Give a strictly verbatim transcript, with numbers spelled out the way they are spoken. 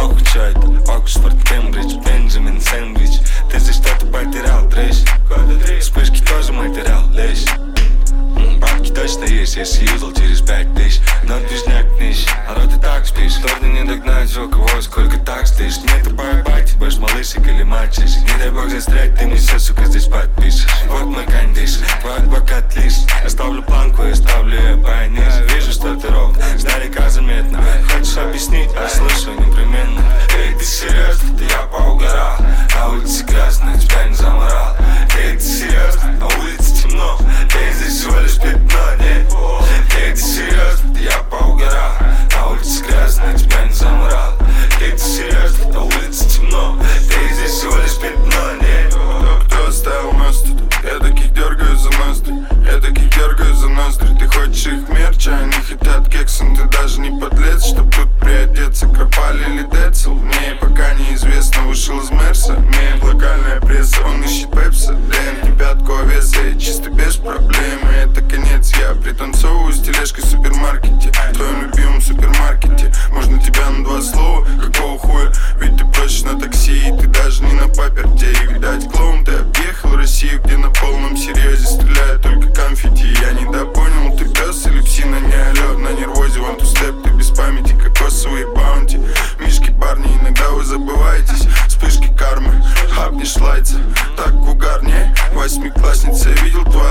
похуй, чё это? Оксфорд, Кембридж, Бенджамин, сэндвич. Ты здесь что-то потерял, трещ. Вспышки тоже материал, лещ. Бабки точно есть, если юзал через пять тысяч. Но движняк нищий, а рот и так спишь. Торны не догнать, у кого сколько так стоишь. Нету поебать, будешь малышек или мальчик. Не дай бог застрять, ты мне все, сука, здесь подпишешь. Вот мой кондишн, твой адвокат лишь. Оставлю планку и ставлю ее пониже. Вижу, что ты ровно, сдалека заметно. Хочешь объяснить, а слышу непременно. Эй, ты серьезно, да я поугарал. На улице грязно, тебя не заморал. Эй, ты серьезно, на улице темно. Эй, здесь всего лишь пятно, нет. Эй, ты серьезно, да я поугарал. На улице грязно, тебя не заморал. Эй, ты серьезно, на улице темно. Эй, здесь всего лишь пятно, нет. Кто оставил нас тут? Я таких дергаю за ноздри. Я таких дергаю за ноздри. Ты хочешь их мерч, а они хотят кексом. Ты даже не подлец, чтоб тут приодеться. Кропали или Децл? Мне пока неизвестно. Вышел из Мерса, имеет локальная пресса. Он ищет пепса, ДН не пятку, а веса. Я чисто без проблем, и это конец. Я пританцовываю с тележкой в супермаркете. В твоем любимом супермаркете. Можно тебя на два слова, какого хуя? Ведь ты просишь на такси, и ты даже не на паперте. И видать клоун, ты объехал Россию, где на полном серьезе стреляют только конфетти. Я недопонял, ты пес или псина, не алё. На нервозе, вон ту степ, ты без памяти. Кокосовые баунти, мишки, парни, иногда вы забываетесь. Вспышки кармы, хапнешь лайца. Так в угар, не? Восьмиклассница, я видел твою